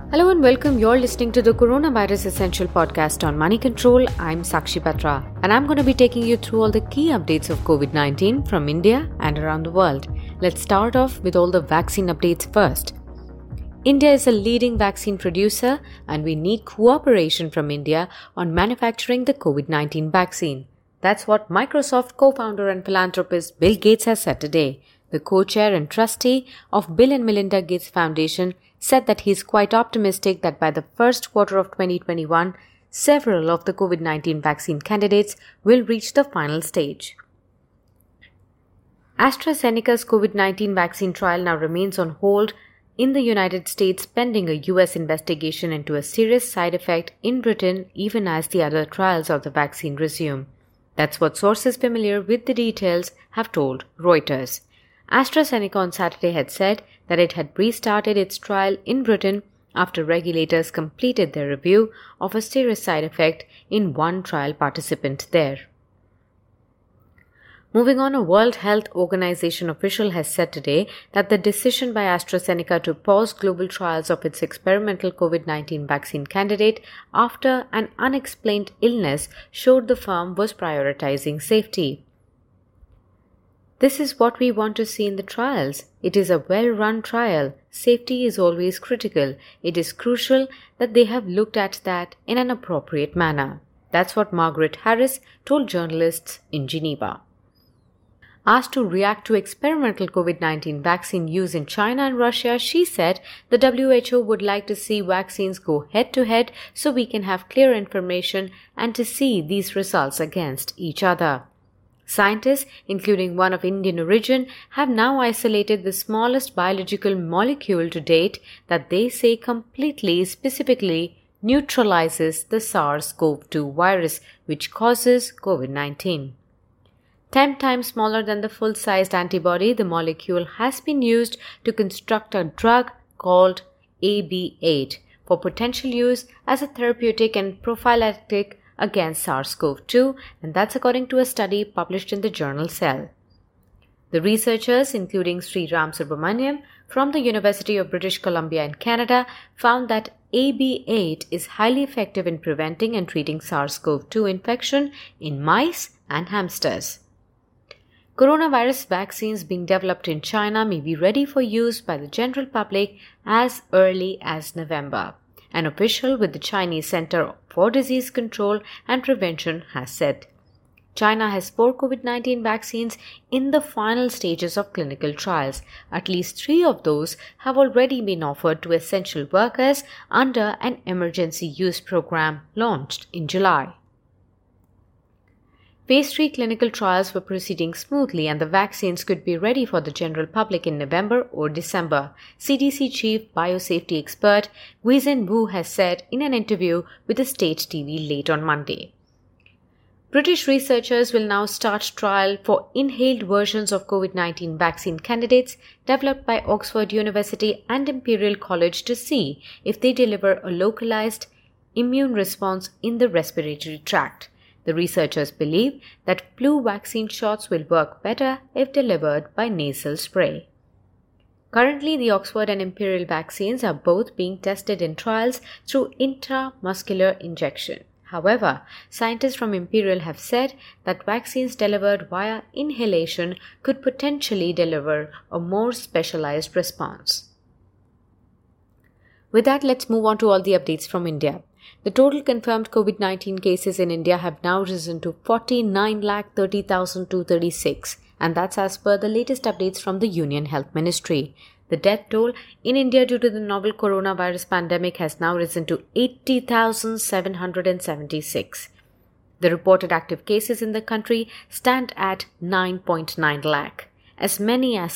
Hello and welcome. You're listening to the Coronavirus Essential podcast on Money Control. I'm Sakshi Patra and I'm going to be taking you through all the key updates of COVID-19 from India and around the world. Let's start off with all the vaccine updates first. India is a leading vaccine producer and we need cooperation from India on manufacturing the COVID-19 vaccine. That's what Microsoft co-founder and philanthropist Bill Gates has said today. The co-chair and trustee of Bill and Melinda Gates Foundation said that he is quite optimistic that by the first quarter of 2021, several of the COVID-19 vaccine candidates will reach the final stage. AstraZeneca's COVID-19 vaccine trial now remains on hold in the United States pending a US investigation into a serious side effect in Britain even as the other trials of the vaccine resume. That's what sources familiar with the details have told Reuters. AstraZeneca on Saturday had said that it had restarted its trial in Britain after regulators completed their review of a serious side effect in one trial participant there. Moving on, a World Health Organization official has said today that the decision by AstraZeneca to pause global trials of its experimental COVID-19 vaccine candidate after an unexplained illness showed the firm was prioritizing safety. This is what we want to see in the trials. It is a well-run trial. Safety is always critical. It is crucial that they have looked at that in an appropriate manner. That's what Margaret Harris told journalists in Geneva. Asked to react to experimental COVID-19 vaccine use in China and Russia, she said the WHO would like to see vaccines go head-to-head so we can have clear information and to see these results against each other. Scientists, including one of Indian origin, have now isolated the smallest biological molecule to date that they say completely, specifically neutralizes the SARS-CoV-2 virus, which causes COVID-19. 10 times smaller than the full-sized antibody, the molecule has been used to construct a drug called AB8 for potential use as a therapeutic and prophylactic against SARS-CoV-2, and that's according to a study published in the journal Cell. The researchers, including Sri Ram Subramaniam from the University of British Columbia in Canada, found that AB8 is highly effective in preventing and treating SARS-CoV-2 infection in mice and hamsters. Coronavirus vaccines being developed in China may be ready for use by the general public as early as November. An official with the Chinese Center for Disease Control and Prevention has said. China has 4 COVID-19 vaccines in the final stages of clinical trials. At least 3 of those have already been offered to essential workers under an emergency use program launched in July. Phase 3 clinical trials were proceeding smoothly and the vaccines could be ready for the general public in November or December, CDC chief biosafety expert Guizhen Wu has said in an interview with the state TV late on Monday. British researchers will now start trial for inhaled versions of COVID-19 vaccine candidates developed by Oxford University and Imperial College to see if they deliver a localized immune response in the respiratory tract. The researchers believe that flu vaccine shots will work better if delivered by nasal spray. Currently, the Oxford and Imperial vaccines are both being tested in trials through intramuscular injection. However, scientists from Imperial have said that vaccines delivered via inhalation could potentially deliver a more specialized response. With that, let's move on to all the updates from India. The total confirmed COVID-19 cases in India have now risen to 49,30,236, and that's as per the latest updates from the Union Health Ministry. The death toll in India due to the novel coronavirus pandemic has now risen to 80,776. The reported active cases in the country stand at 9.9 lakh. As many as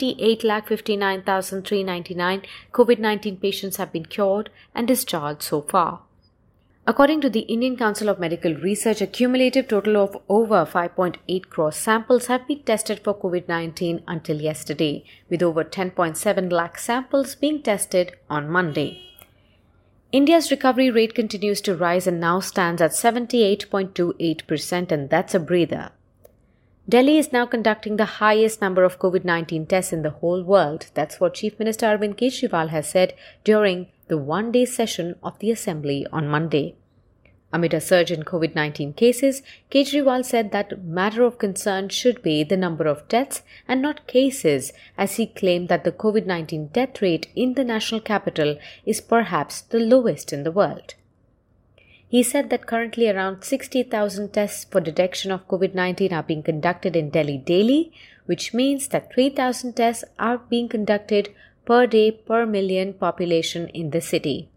38,59,399 COVID-19 patients have been cured and discharged so far. According to the Indian Council of Medical Research, a cumulative total of over 5.8 crore samples have been tested for COVID-19 until yesterday, with over 10.7 lakh samples being tested on Monday. India's recovery rate continues to rise and now stands at 78.28%, and that's a breather. Delhi is now conducting the highest number of COVID-19 tests in the whole world. That's what Chief Minister Arvind Kejriwal has said during the one-day session of the Assembly on Monday. Amid a surge in COVID-19 cases, Kejriwal said that matter of concern should be the number of deaths and not cases, as he claimed that the COVID-19 death rate in the national capital is perhaps the lowest in the world. He said that currently around 60,000 tests for detection of COVID-19 are being conducted in Delhi daily, which means that 3,000 tests are being conducted per day per million population in the city.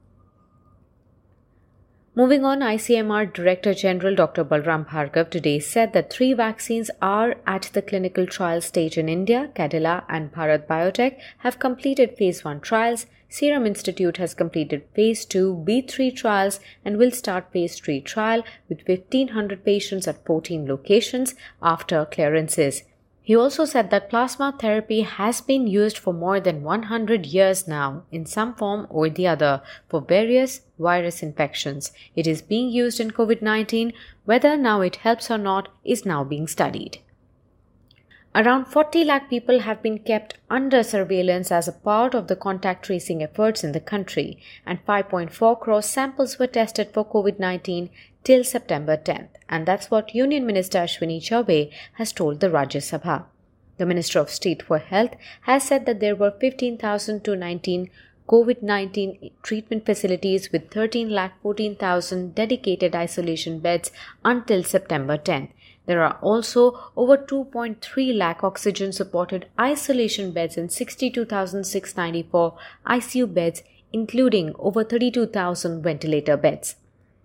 Moving on, ICMR Director General Dr. Balram Bhargav today said that 3 vaccines are at the clinical trial stage in India. Cadila and Bharat Biotech have completed Phase 1 trials. Serum Institute has completed Phase 2 B3 trials and will start Phase 3 trial with 1,500 patients at 14 locations after clearances. He also said that plasma therapy has been used for more than 100 years now in some form or the other for various virus infections. It is being used in COVID-19. Whether now it helps or not is now being studied. Around 40 lakh people have been kept under surveillance as a part of the contact tracing efforts in the country, and 5.4 crore samples were tested for COVID-19 till September 10th. And that's what Union Minister Ashwini Chaubey has told the Rajya Sabha. The Minister of State for Health has said that there were 15,019 COVID-19 treatment facilities with 13,14,000 dedicated isolation beds until September 10th. There are also over 2.3 lakh oxygen-supported isolation beds and 62,694 ICU beds, including over 32,000 ventilator beds.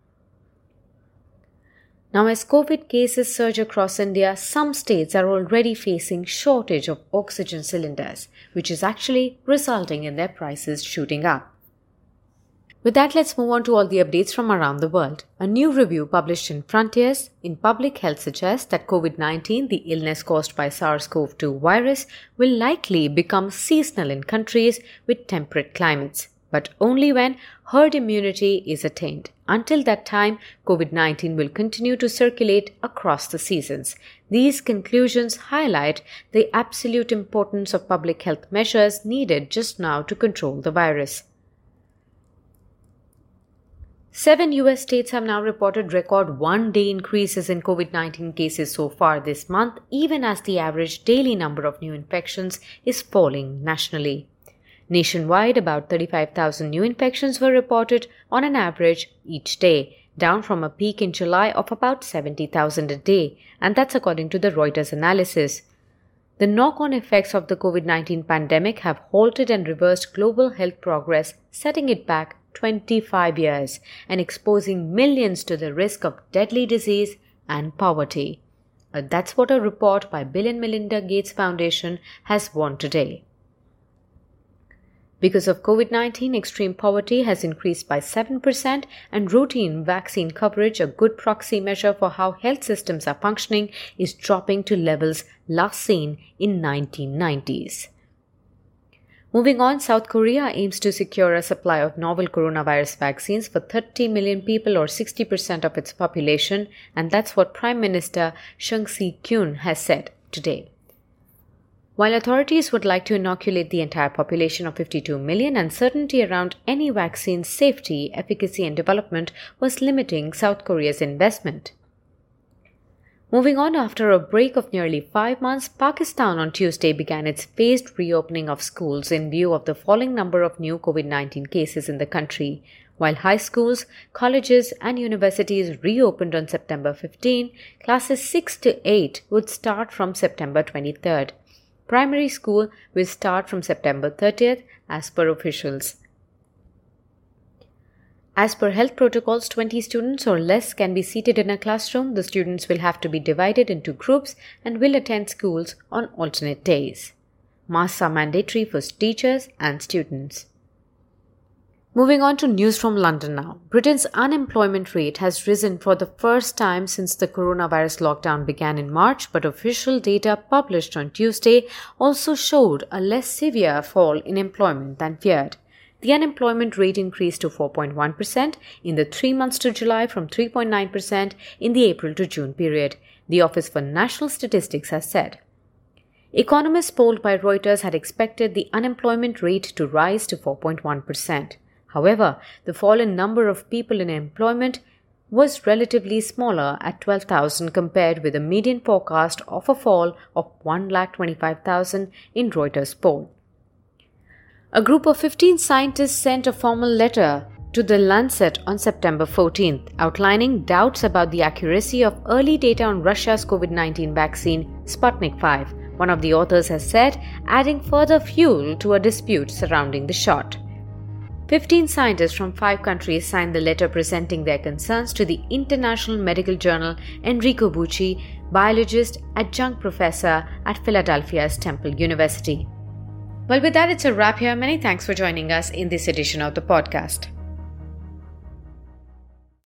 Now, as COVID cases surge across India, some states are already facing shortage of oxygen cylinders, which is actually resulting in their prices shooting up. With that, let's move on to all the updates from around the world. A new review published in Frontiers in Public Health suggests that COVID-19, the illness caused by SARS-CoV-2 virus, will likely become seasonal in countries with temperate climates, but only when herd immunity is attained. Until that time, COVID-19 will continue to circulate across the seasons. These conclusions highlight the absolute importance of public health measures needed just now to control the virus. 7 US states have now reported record one-day increases in COVID-19 cases so far this month, even as the average daily number of new infections is falling nationally. Nationwide, about 35,000 new infections were reported on an average each day, down from a peak in July of about 70,000 a day, and that's according to the Reuters analysis. The knock-on effects of the COVID-19 pandemic have halted and reversed global health progress, setting it back 25 years and exposing millions to the risk of deadly disease and poverty. That's what a report by Bill and Melinda Gates Foundation has warned today. Because of COVID-19, extreme poverty has increased by 7%, and routine vaccine coverage, a good proxy measure for how health systems are functioning, is dropping to levels last seen in 1990s. Moving on, South Korea aims to secure a supply of novel coronavirus vaccines for 30 million people or 60% of its population, and that's what Prime Minister Chung Si-kyun has said today. While authorities would like to inoculate the entire population of 52 million, uncertainty around any vaccine's safety, efficacy and development was limiting South Korea's investment. Moving on, after a break of nearly 5 months, Pakistan on Tuesday began its phased reopening of schools in view of the falling number of new COVID-19 cases in the country. While high schools, colleges and universities reopened on September 15, classes 6 to 8 would start from September 23rd. Primary school will start from September 30th as per officials. As per health protocols, 20 students or less can be seated in a classroom. The students will have to be divided into groups and will attend schools on alternate days. Masks are mandatory for teachers and students. Moving on to news from London now. Britain's unemployment rate has risen for the first time since the coronavirus lockdown began in March, but official data published on Tuesday also showed a less severe fall in employment than feared. The unemployment rate increased to 4.1% in the 3 months to July from 3.9% in the April to June period. the Office for National Statistics has said. Economists polled by Reuters had expected the unemployment rate to rise to 4.1%. However, the fall in number of people in employment was relatively smaller at 12,000 compared with a median forecast of a fall of 125,000 in Reuters' poll. A group of 15 scientists sent a formal letter to The Lancet on September 14th, outlining doubts about the accuracy of early data on Russia's COVID-19 vaccine, Sputnik V, one of the authors has said, adding further fuel to a dispute surrounding the shot. 15 scientists from 5 countries signed the letter presenting their concerns to the international medical journal Enrico Bucci, biologist, adjunct professor at Philadelphia's Temple University. Well, with that, it's a wrap here. Many thanks for joining us in this edition of the podcast.